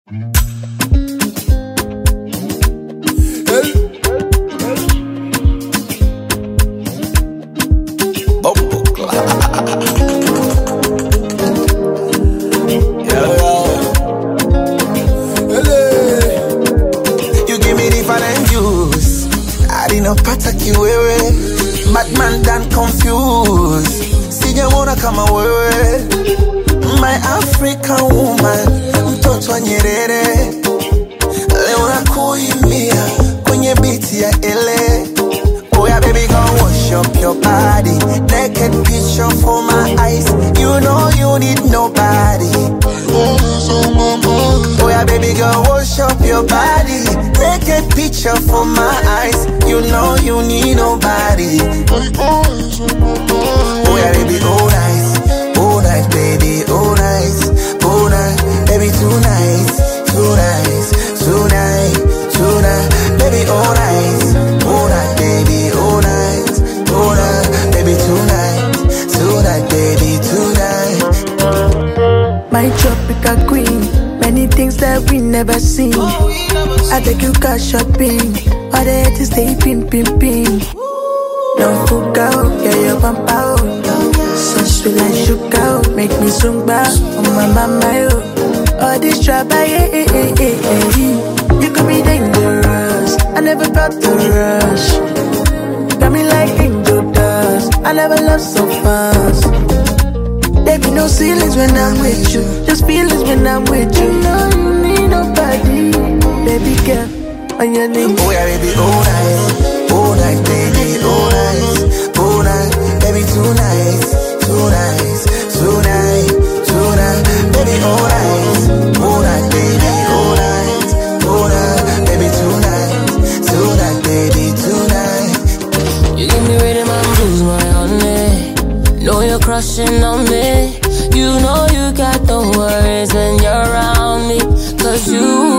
You give me different juice. I didn't pata kiwewe. Madman done confused. Sijaona kama wewe. My African woman, mtoto wa Nyerere. Leo nakuimbia kwenye beat ya ele. Oh yeah, baby, go wash up your body. Naked picture for my eyes. You know you need nobody. Oh yeah, baby, go wash up your body. Naked picture for my eyes. You know you need nobody. Oh yeah, baby, oh nice, baby, oh nice, baby, too nice, baby, oh nice, baby, oh nice, baby, too nice, baby, too nice. My tropical queen, many things that we never seen. I take you car shopping, all the haters stay pin. Don't fuck out, yeah, your pump out. So sweet like sugar, make me zumba. Oh my mama, yo. All this trouble, yeah. You could be dangerous. I never felt the rush. Got me like angel dust. I never loved so fast. There be no ceilings when I'm with you. Just feelings when I'm with you. No, you need nobody. Baby girl, on your knees. Oh yeah, baby, oh nice, baby, oh nice, baby, too nice, baby, oh nice, baby, oh nice, baby, too nice, baby, too nice. You give me rhythm and blues, my honey. Know you're crushing on me. You know you got the worries when you're around me. 'Cause you